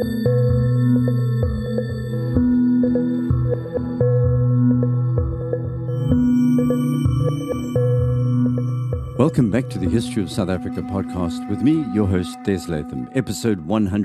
Welcome back to the History of South Africa podcast with me, your host, Des Latham, episode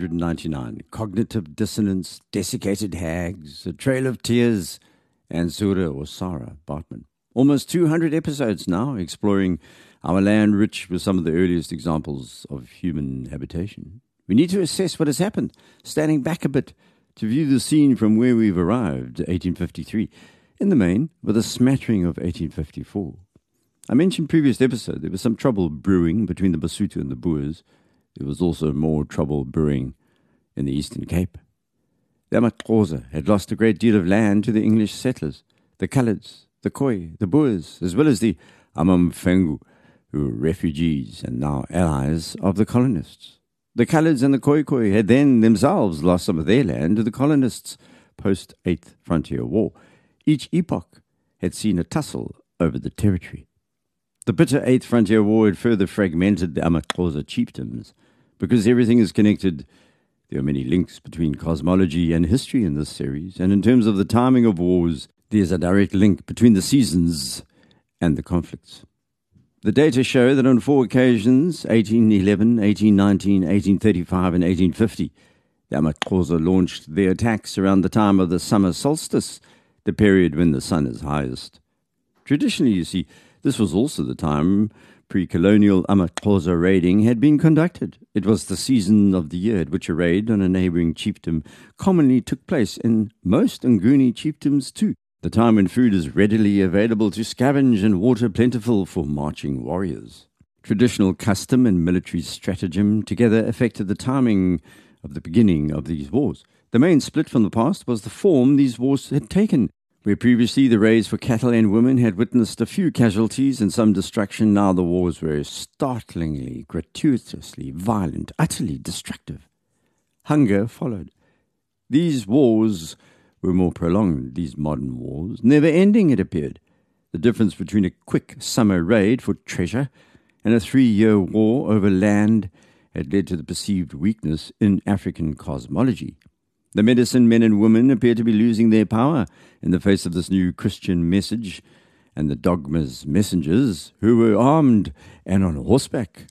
199, Cognitive Dissonance, Desiccated Hags, A Trail of Tears, and Sura or Sarah Baartman. Almost 200 episodes now, exploring our land rich with some of the earliest examples of human habitation. We need to assess what has happened, standing back a bit to view the scene from where we've arrived, 1853, in the main with a smattering of 1854. I mentioned previous episode there was some trouble brewing between the Basotho and the Boers. There was also more trouble brewing in the Eastern Cape. The amaXhosa had lost a great deal of land to the English settlers, the Coloureds, the Khoi, the Boers, as well as the amaMfengu, who were refugees and now allies of the colonists. The Coloureds and the Khoi had then themselves lost some of their land to the colonists post-8th Frontier War. Each epoch had seen a tussle over the territory. The bitter 8th Frontier War had further fragmented the amaXhosa chiefdoms. Because everything is connected, there are many links between cosmology and history in this series, and in terms of the timing of wars, there's a direct link between the seasons and the conflicts. The data show that on 4 occasions, 1811, 1819, 1835, and 1850, the amaXhosa launched their attacks around the time of the summer solstice, the period when the sun is highest. Traditionally, you see, this was also the time pre-colonial amaXhosa raiding had been conducted. It was the season of the year at which a raid on a neighbouring chiefdom commonly took place in most Nguni chiefdoms too, the time when food is readily available to scavenge and water plentiful for marching warriors. Traditional custom and military stratagem together affected the timing of the beginning of these wars. The main split from the past was the form these wars had taken. Where previously the raids for cattle and women had witnessed a few casualties and some destruction, now the wars were startlingly, gratuitously violent, utterly destructive. Hunger followed. These wars were more prolonged, these modern wars, never ending, it appeared. The difference between a quick summer raid for treasure and a 3-year war over land had led to the perceived weakness in African cosmology. The medicine men and women appear to be losing their power in the face of this new Christian message and the dogma's messengers who were armed and on horseback.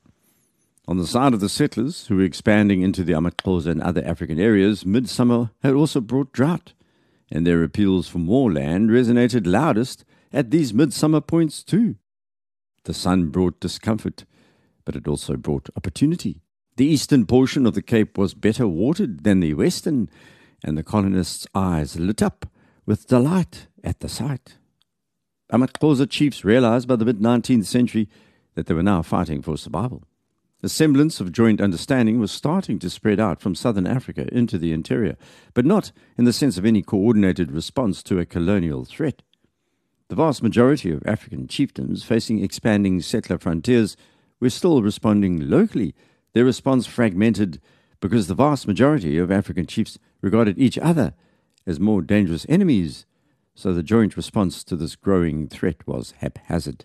On the side of the settlers who were expanding into the amaXhosa and other African areas, midsummer had also brought drought, and their appeals for more land resonated loudest at these midsummer points too. The sun brought discomfort, but it also brought opportunity. The eastern portion of the Cape was better watered than the western, and the colonists' eyes lit up with delight at the sight. amaXhosa chiefs realized by the mid-19th century that they were now fighting for survival. A semblance of joint understanding was starting to spread out from southern Africa into the interior, but not in the sense of any coordinated response to a colonial threat. The vast majority of African chiefdoms facing expanding settler frontiers were still responding locally, their response fragmented because the vast majority of African chiefs regarded each other as more dangerous enemies, so the joint response to this growing threat was haphazard.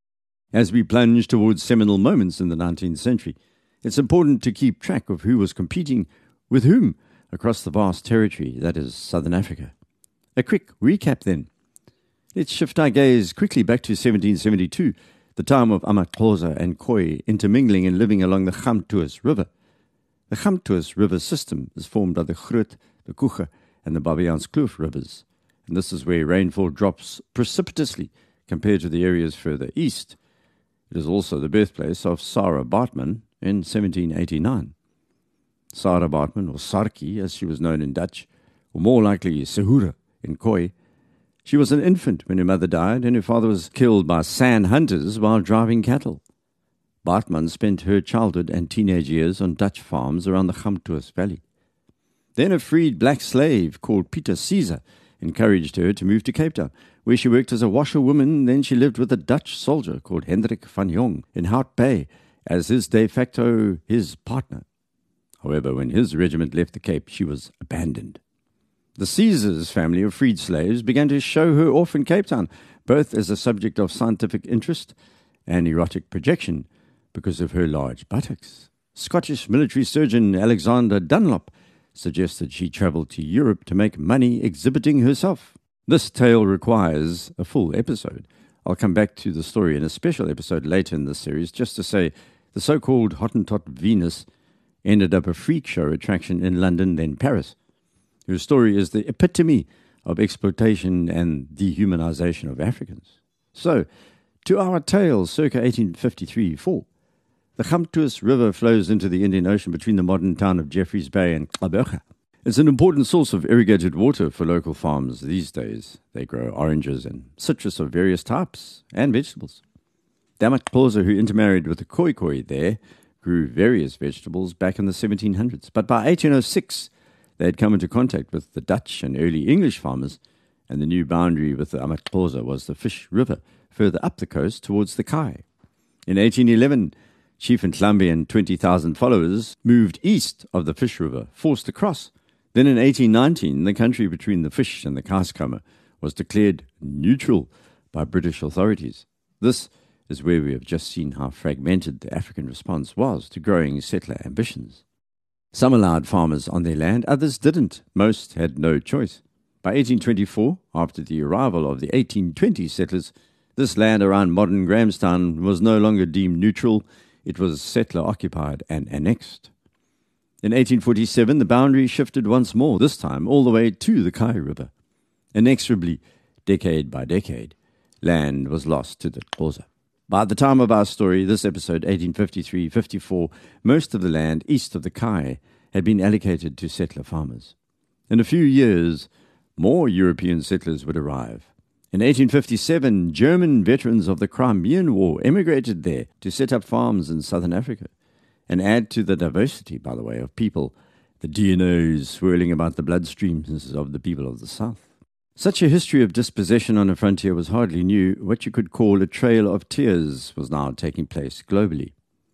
As we plunge towards seminal moments in the 19th century, it's important to keep track of who was competing with whom across the vast territory that is Southern Africa. A quick recap then. Let's shift our gaze quickly back to 1772, the time of amaXhosa and Khoi intermingling and living along the Gamtoos River. The Gamtoos River system is formed by the Groot, the Kuche, and the Babiaanskloof rivers, and this is where rainfall drops precipitously compared to the areas further east. It is also the birthplace of Sarah Baartman in 1789. Sarah Baartman, or Sarki as she was known in Dutch, or more likely Sehura in Khoi. She was an infant when her mother died, and her father was killed by San hunters while driving cattle. Baartman spent her childhood and teenage years on Dutch farms around the Gamtoos Valley. Then a freed black slave called Pieter Caesar encouraged her to move to Cape Town, where she worked as a washerwoman. Then she lived with a Dutch soldier called Hendrik van Jong in Hout Bay as his de facto his partner. However, when his regiment left the Cape, she was abandoned. The Caesars family of freed slaves began to show her off in Cape Town, both as a subject of scientific interest and erotic projection because of her large buttocks. Scottish military surgeon Alexander Dunlop suggested she travelled to Europe to make money exhibiting herself. This tale requires a full episode. I'll come back to the story in a special episode later in this series, just to say the so-called Hottentot Venus ended up a freak show attraction in London, then Paris. Her story is the epitome of exploitation and dehumanization of Africans. So, to our tale circa 1853-4. The Gamtoos River flows into the Indian Ocean between the modern town of Jeffreys Bay and Gqeberha. It's an important source of irrigated water for local farms these days. They grow oranges and citrus of various types and vegetables. The amaXhosa, who intermarried with the Khoikhoi there, grew various vegetables back in the 1700s. But by 1806, they had come into contact with the Dutch and early English farmers, and the new boundary with the amaXhosa was the Fish River, further up the coast towards the Khai. In 1811, Chief Nhlambi and 20,000 followers moved east of the Fish River, forced across. Then in 1819, the country between the Fish and the Keiskamma was declared neutral by British authorities. This is where we have just seen how fragmented the African response was to growing settler ambitions. Some allowed farmers on their land, others didn't. Most had no choice. By 1824, after the arrival of the 1820 settlers, this land around modern Grahamstown was no longer deemed neutral. It was settler-occupied and annexed. In 1847, the boundary shifted once more, this time all the way to the Khai River. Inexorably, decade by decade, land was lost to the Xhosa. By the time of our story, this episode, 1853-54, most of the land east of the Khai had been allocated to settler farmers. In a few years, more European settlers would arrive. In 1857, German veterans of the Crimean War emigrated there to set up farms in southern Africa and add to the diversity, by the way, of people, the DNAs swirling about the bloodstreams of the people of the South. Such a history of dispossession on a frontier was hardly new. What you could call a trail of tears was now taking place globally.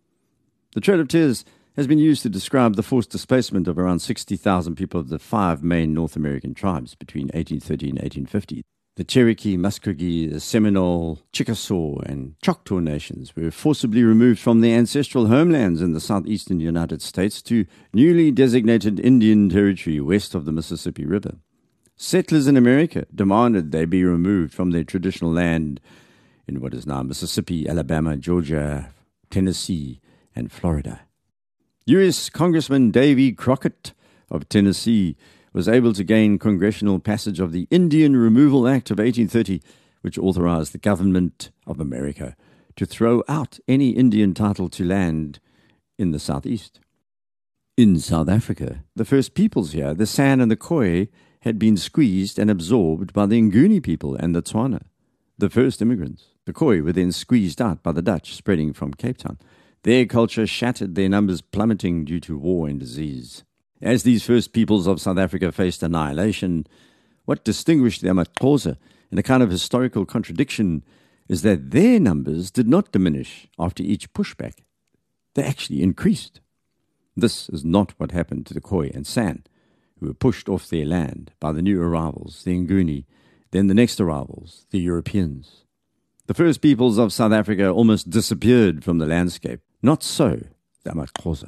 The Trail of Tears has been used to describe the forced displacement of around 60,000 people of the 5 main North American tribes between 1830 and 1850. The Cherokee, Muskogee, the Seminole, Chickasaw, and Choctaw nations were forcibly removed from their ancestral homelands in the southeastern United States to newly designated Indian Territory west of the Mississippi River. Settlers in America demanded they be removed from their traditional land in what is now Mississippi, Alabama, Georgia, Tennessee, and Florida. U.S. Congressman Davy Crockett of Tennessee was able to gain congressional passage of the Indian Removal Act of 1830, which authorized the government of America to throw out any Indian title to land in the southeast. In South Africa, the first peoples here, the San and the Khoi, had been squeezed and absorbed by the Nguni people and the Tswana, the first immigrants. The Khoi were then squeezed out by the Dutch, spreading from Cape Town. Their culture shattered, their numbers plummeting due to war and disease. As these first peoples of South Africa faced annihilation, what distinguished the amaXhosa in a kind of historical contradiction is that their numbers did not diminish after each pushback. They actually increased. This is not what happened to the Khoi and San, who were pushed off their land by the new arrivals, the Nguni, then the next arrivals, the Europeans. The first peoples of South Africa almost disappeared from the landscape. Not so the amaXhosa.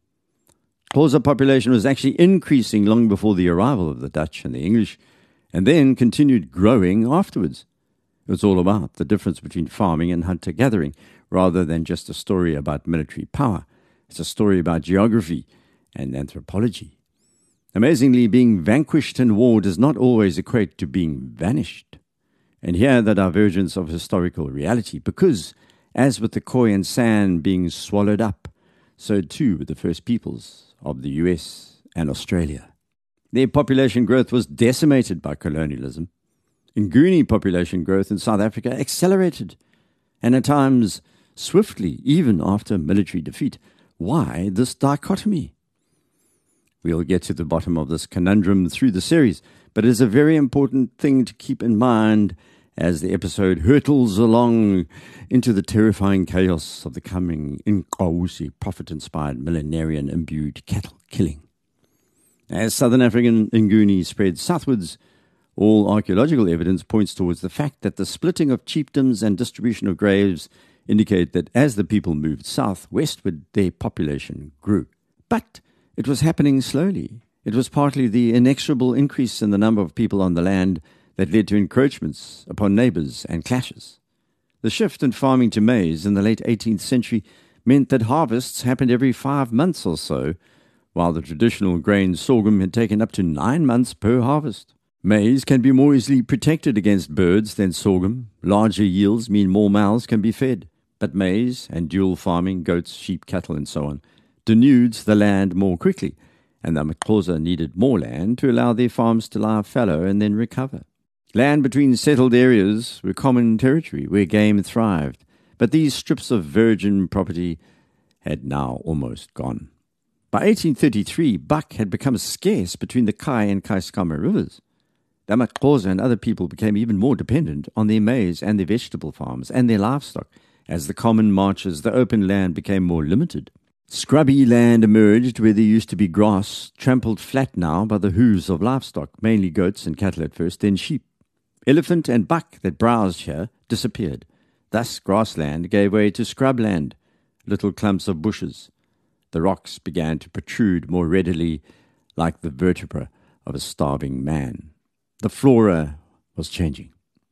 Xhosa population was actually increasing long before the arrival of the Dutch and the English, and then continued growing afterwards. It was all about the difference between farming and hunter-gathering, rather than just a story about military power. It's a story about geography and anthropology. Amazingly, being vanquished in war does not always equate to being vanished. And here the divergence of historical reality, because, as with the Khoi and San being swallowed up, so too with the first peoples of the US and Australia. Their population growth was decimated by colonialism. Nguni population growth in South Africa accelerated, and at times swiftly, even after military defeat. Why this dichotomy? We'll get to the bottom of this conundrum through the series, but it is a very important thing to keep in mind as the episode hurtles along into the terrifying chaos of the coming Inkosi prophet-inspired millenarian-imbued cattle killing. As Southern African Nguni spread southwards, all archaeological evidence points towards the fact that the splitting of chiefdoms and distribution of graves indicate that as the people moved south, westward, their population grew. But it was happening slowly. It was partly the inexorable increase in the number of people on the land that led to encroachments upon neighbours and clashes. The shift in farming to maize in the late 18th century meant that harvests happened every 5 months or so, while the traditional grain sorghum had taken up to 9 months per harvest. Maize can be more easily protected against birds than sorghum. Larger yields mean more mouths can be fed. But maize and dual farming, goats, sheep, cattle, and so on, denudes the land more quickly, and the Maxhosa needed more land to allow their farms to lie fallow and then recover. Land between settled areas were common territory where game thrived, but these strips of virgin property had now almost gone. By 1833, buck had become scarce between the Kai and Keiskamma rivers. The Maxhosa and other people became even more dependent on their maize and their vegetable farms and their livestock. As the common marches, the open land became more limited. Scrubby land emerged where there used to be grass, trampled flat now by the hooves of livestock, mainly goats and cattle at first, then sheep. Elephant and buck that browsed here disappeared. Thus grassland gave way to scrubland, little clumps of bushes. The rocks began to protrude more readily like the vertebra of a starving man. The flora was changing.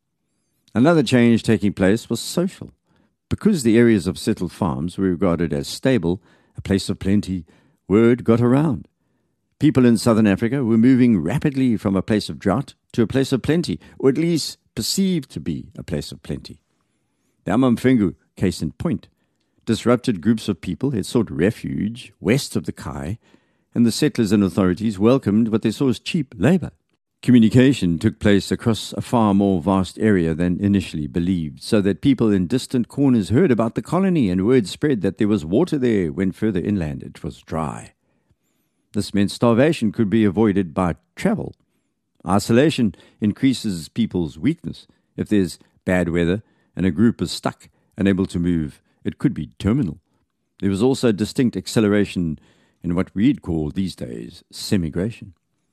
Another change taking place was social. Because the areas of settled farms were regarded as stable, a place of plenty, word got around. People in southern Africa were moving rapidly from a place of drought to a place of plenty, or at least perceived to be a place of plenty. The Amamfengu, case in point, disrupted groups of people had sought refuge west of the Kai, and the settlers and authorities welcomed what they saw as cheap labour. Communication took place across a far more vast area than initially believed, so that people in distant corners heard about the colony and word spread that there was water there when further inland it was dry. This meant starvation could be avoided by travel. Isolation increases people's weakness. If there's bad weather and a group is stuck, unable to move, it could be terminal. There was also distinct acceleration in what we'd call these days semigration.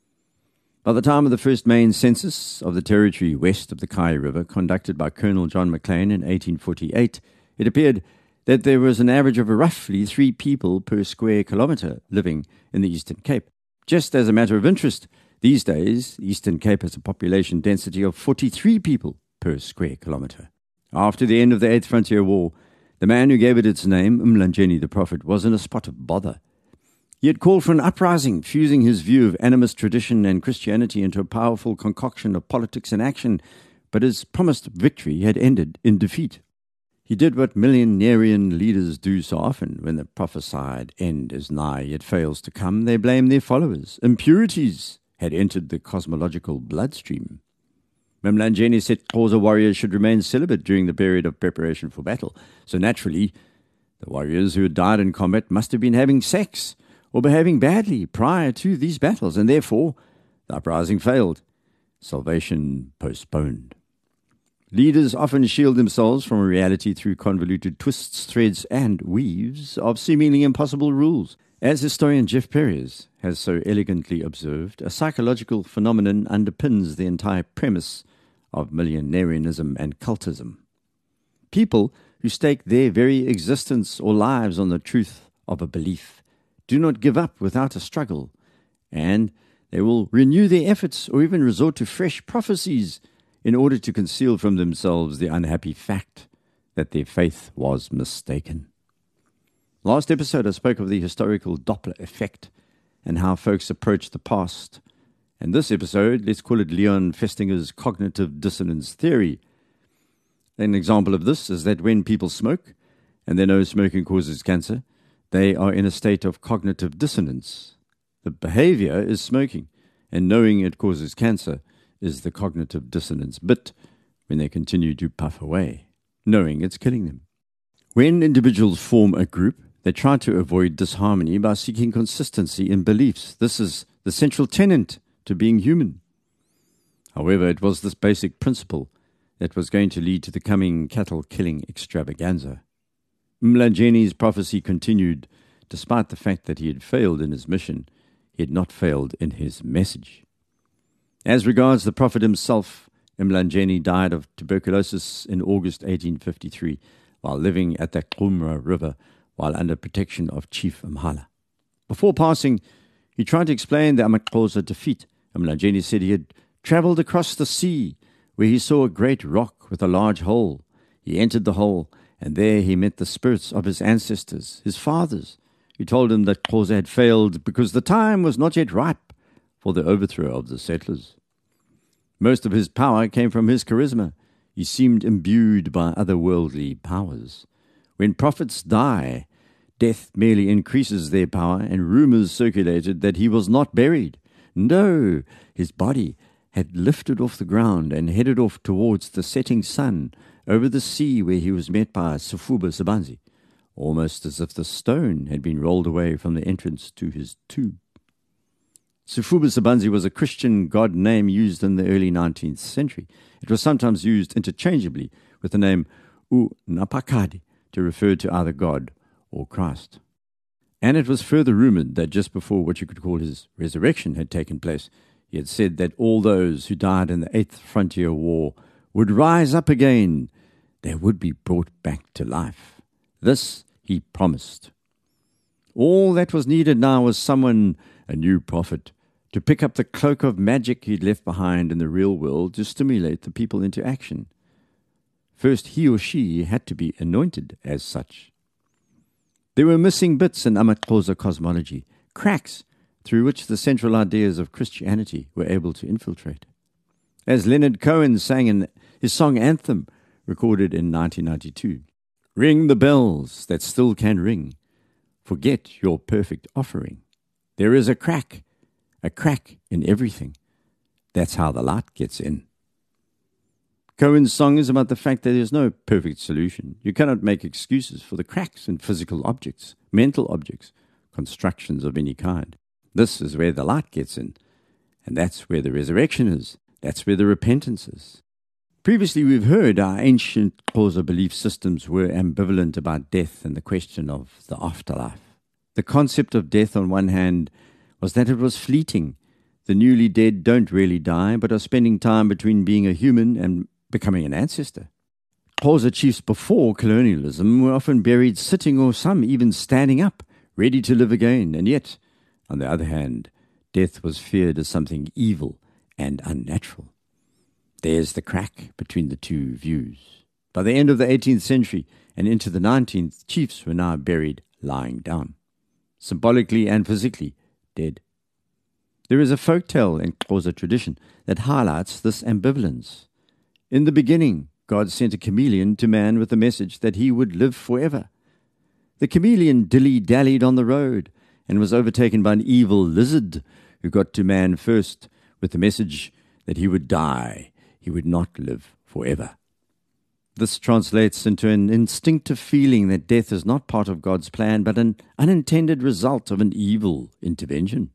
By the time of the first main census of the territory west of the Kai River, conducted by Colonel John Maclean in 1848, it appeared that there was an average of roughly 3 people per square kilometre living in the Eastern Cape. Just as a matter of interest, these days, the Eastern Cape has a population density of 43 people per square kilometre. After the end of the Eighth Frontier War, the man who gave it its name, Mlanjeni the Prophet, was in a spot of bother. He had called for an uprising, fusing his view of animist tradition and Christianity into a powerful concoction of politics and action, but his promised victory had ended in defeat. He did what millenarian leaders do so often when the prophesied end is nigh yet fails to come. They blame their followers. Impurities had entered the cosmological bloodstream. Mlanjeni said Xhosa warriors should remain celibate during the period of preparation for battle, so naturally the warriors who had died in combat must have been having sex or behaving badly prior to these battles, and therefore the uprising failed. Salvation postponed. Leaders often shield themselves from reality through convoluted twists, threads, and weaves of seemingly impossible rules. As historian Jeff Perriers has so elegantly observed, a psychological phenomenon underpins the entire premise of millenarianism and cultism. People who stake their very existence or lives on the truth of a belief do not give up without a struggle, and they will renew their efforts or even resort to fresh prophecies in order to conceal from themselves the unhappy fact that their faith was mistaken. Last episode I spoke of the historical Doppler effect and how folks approach the past, and this episode, let's call it Leon Festinger's cognitive dissonance theory. An example of this is that when people smoke, and they know smoking causes cancer, they are in a state of cognitive dissonance. The behavior is smoking, and knowing it causes cancer is the cognitive dissonance bit when they continue to puff away, knowing it's killing them. When individuals form a group, they try to avoid disharmony by seeking consistency in beliefs. This is the central tenet to being human. However, it was this basic principle that was going to lead to the coming cattle-killing extravaganza. Mlanjeni's prophecy continued. Despite the fact that he had failed in his mission, he had not failed in his message. As regards the prophet himself, Mlanjeni died of tuberculosis in August 1853 while living at the Xumra River while under protection of Chief Mhala. Before passing, He tried to explain the Amaxhosa defeat. Mlanjeni said he had travelled across the sea, where he saw a great rock with a large hole. He entered the hole, and there he met the spirits of his ancestors, his fathers, who told him that Xhosa had failed because the time was not yet ripe for the overthrow of the settlers. Most of his power came from his charisma. He seemed imbued by otherworldly powers. When prophets die, death merely increases their power, and rumors circulated that he was not buried. No, his body had lifted off the ground and headed off towards the setting sun over the sea, where he was met by Sifuba Sibanzi, almost as if the stone had been rolled away from the entrance to his tomb. Sifuba Sibanzi was a Christian god name used in the early 19th century. It was sometimes used interchangeably with the name U-Napakadi to refer to either God or Christ. And it was further rumored that just before what you could call his resurrection had taken place, he had said that all those who died in the 8th Frontier War would rise up again. They would be brought back to life. This he promised. All that was needed now was someone, a new prophet, to pick up the cloak of magic he'd left behind in the real world to stimulate the people into action. First, he or she had to be anointed as such. There were missing bits in Amaxhosa cosmology, cracks through which the central ideas of Christianity were able to infiltrate. As Leonard Cohen sang in his song Anthem, recorded in 1992, "Ring the bells that still can ring. Forget your perfect offering. There is a crack in everything. That's how the light gets in." Cohen's song is about the fact that there's no perfect solution. You cannot make excuses for the cracks in physical objects, mental objects, constructions of any kind. This is where the light gets in, and that's where the resurrection is. That's where the repentance is. Previously, we've heard our ancient Xhosa belief systems were ambivalent about death and the question of the afterlife. The concept of death, on one hand, was that it was fleeting. The newly dead don't really die, but are spending time between being a human and becoming an ancestor. Xhosa chiefs before colonialism were often buried sitting or some even standing up, ready to live again. And yet, on the other hand, death was feared as something evil and unnatural. There's the crack between the two views. By the end of the 18th century and into the 19th, chiefs were now buried lying down, symbolically and physically dead. There is a folktale in Xhosa tradition that highlights this ambivalence. In the beginning, God sent a chameleon to man with the message that he would live forever. The chameleon dilly-dallied on the road and was overtaken by an evil lizard who got to man first with the message that he would die. He would not live forever. This translates into an instinctive feeling that death is not part of God's plan, but an unintended result of an evil intervention.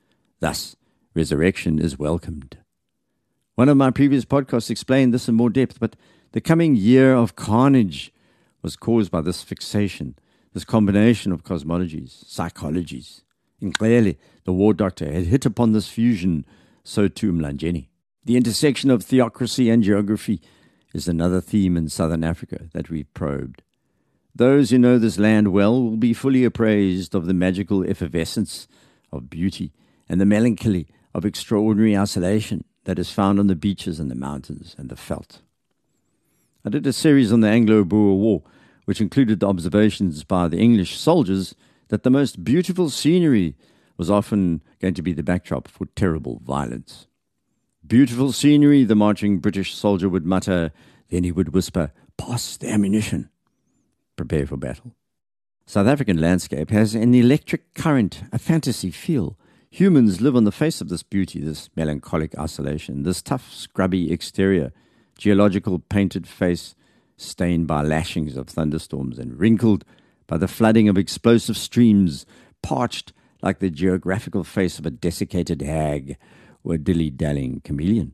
Thus, resurrection is welcomed. One of my previous podcasts explained this in more depth, but the coming year of carnage was caused by this fixation, this combination of cosmologies, psychologies. And clearly, the war doctor had hit upon this fusion, so too Mlanjeni. The intersection of theocracy and geography is another theme in southern Africa that we've probed. Those who know this land well will be fully appraised of the magical effervescence of beauty and the melancholy of extraordinary isolation that is found on the beaches and the mountains and the veld. I did a series on the Anglo-Boer War, which included the observations by the English soldiers that the most beautiful scenery was often going to be the backdrop for terrible violence. "Beautiful scenery," the marching British soldier would mutter, then he would whisper, "Pass the ammunition." Prepare for battle. South African landscape has an electric current, a fantasy feel. Humans live on the face of this beauty, this melancholic isolation, this tough, scrubby exterior, geological painted face stained by lashings of thunderstorms and wrinkled by the flooding of explosive streams, parched like the geographical face of a desiccated hag or a dilly-dallying chameleon.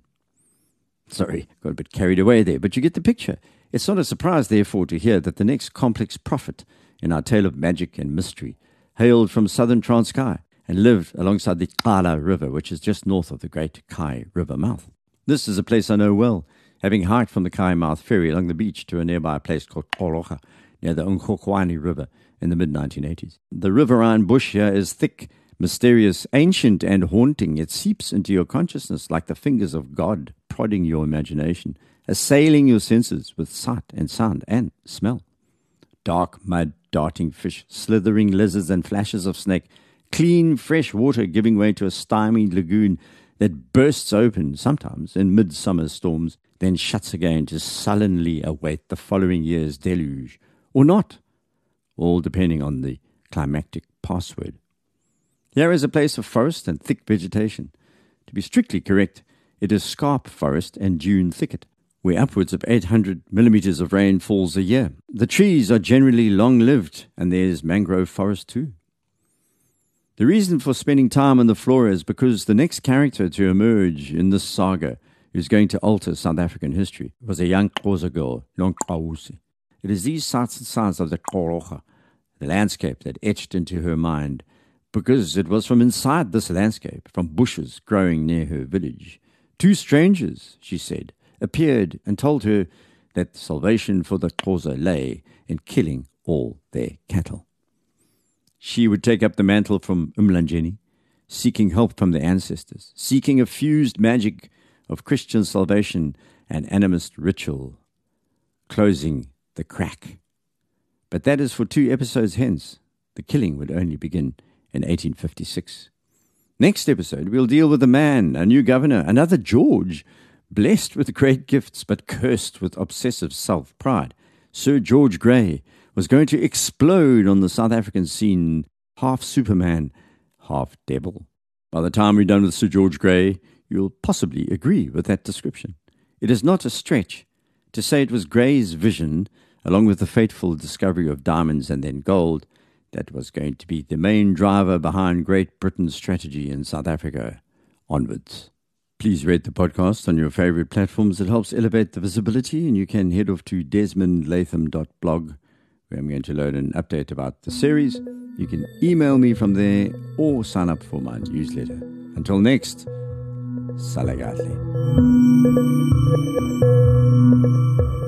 Sorry, got a bit carried away there, but you get the picture. It's not a surprise, therefore, to hear that the next complex prophet in our tale of magic and mystery hailed from southern Transkei and lived alongside the Qala River, which is just north of the Great Khai River mouth. This is a place I know well, having hiked from the Khai Mouth ferry along the beach to a nearby place called Xologa, near the Unkhokhwani River in the mid-1980s. The riverine bush here is thick, Mysterious, ancient, and haunting, it seeps into your consciousness like the fingers of God, prodding your imagination, assailing your senses with sight and sound and smell. Dark mud, darting fish, slithering lizards, and flashes of snake, clean, fresh water giving way to a stymied lagoon that bursts open, sometimes in midsummer storms, then shuts again to sullenly await the following year's deluge, or not, all depending on the climactic password. Here is a place of forest and thick vegetation. To be strictly correct, it is scarp forest and dune thicket, where upwards of 800 millimeters of rain falls a year. The trees are generally long-lived, and there's mangrove forest too. The reason for spending time on the flora is because the next character to emerge in this saga who's going to alter South African history was a young Xhosa girl, Nongqawuse. It is these sights and sounds of the Xhologa, the landscape, that etched into her mind, because it was from inside this landscape, from bushes growing near her village. Two strangers, she said, appeared and told her that salvation for the Xhosa lay in killing all their cattle. She would take up the mantle from Umlanjeni, seeking help from the ancestors, seeking a fused magic of Christian salvation and animist ritual, closing the crack. But that is for 2 episodes hence. The killing would only begin in 1856. Next episode, we'll deal with a man, a new governor, another George, blessed with great gifts but cursed with obsessive self-pride. Sir George Grey was going to explode on the South African scene, half Superman, half devil. By the time we're done with Sir George Grey, you'll possibly agree with that description. It is not a stretch to say it was Grey's vision, along with the fateful discovery of diamonds and then gold, that was going to be the main driver behind Great Britain's strategy in South Africa onwards. Please rate the podcast on your favorite platforms. It helps elevate the visibility, and you can head off to desmondlatham.blog, where I'm going to load an update about the series. You can email me from there or sign up for my newsletter. Until next, Salagatle.